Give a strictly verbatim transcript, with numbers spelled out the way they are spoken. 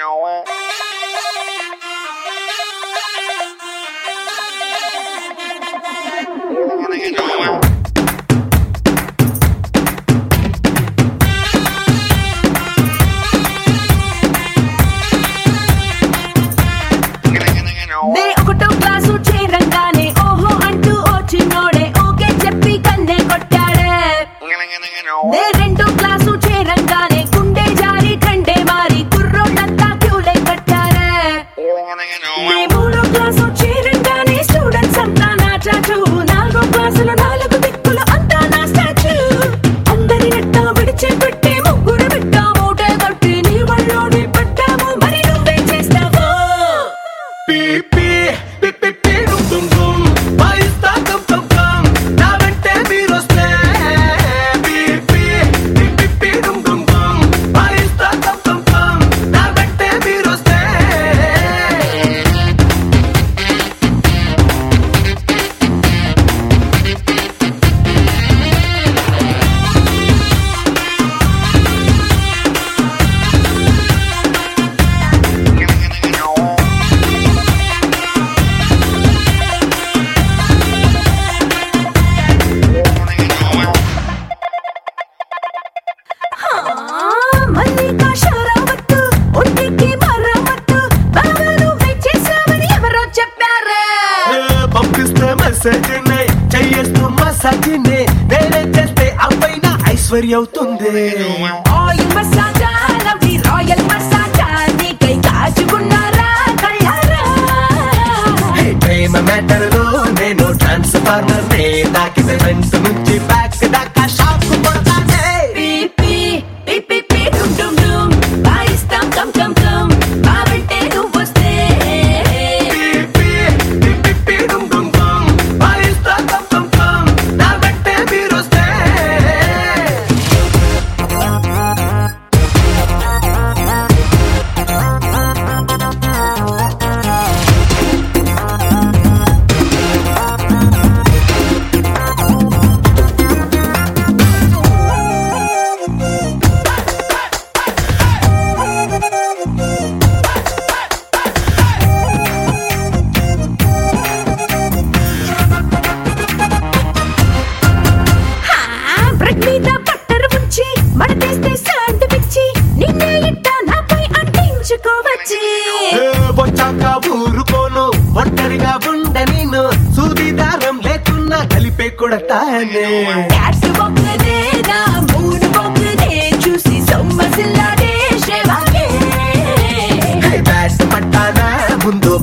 ఒకటో క్లాసు చేరంగానే ఓహో అంటూ వచ్చినోడే ఓకే చెప్పి కన్నే కొట్టాడే. రెండో క్లాసు చేరంగానే గుండె జారి కండే మారి కుర్రోళ్ళంతా క్యూలే కట్టారే. మూడో క్లాసు చేరంగానే స్టూడెంట్స్ అంతా నా చాచు, నాలుగో క్లాసులో నాలుగు దిక్కులు అంతా నా స్టాచ్యూ. అందరి నెట్టా విడిచి పెట్టి ముగ్గురు బిడ్డ మూటే కట్టి నీ వాళ్ళోనే పట్టాము, మరి నువ్వే చేస్తావో? నేనే చేస్తే అబ్బాయినా ఐశ్వర్య అవుతుంది. ఆయిల్ మసాజా లవ్లీ రాయల్ మసాజా నీకై కాచుకున్నారా కళ్ళారా? ప్రేమ మ్యాటర్ లో నేను ట్రాన్స్ఫార్మర్ నే తాకిన ఫ్రంట్ నుంచి బ్యాక్ దాకా షాక్ కొడతానే. పీపీ పీపీ పీ డుమ్ డుమ్ డుమ్ పాయిస్తాం కమ్ కమ్ కమ్ మా వెంటే నువ్వు వస్తే. పీపీ పీపీ పీ డుమ్ డుమ్ డుమ్ పాయిస్తా కమ్ కమ్ కమ్ నా వెంటే మీరు వస్తే. బ్రెడ్ మీద బట్టర్ ఉంచి మడతేస్తే శాండ్విచ్ నిన్నే ఇట్ట నాపై అంటించుకోవచ్చి. వచ్చాక ఊరుకోను ఒంటరిగా ఉండ నేను సూది దారం లేకున్నా కలిపే కొడతానే. క్యాట్స్ బొక్కనే నా మూడు బొక్కనే చూసి సొమ్మసిల్లాడే శ్రేవాగే. బ్యాట్ పట్టానా ముందు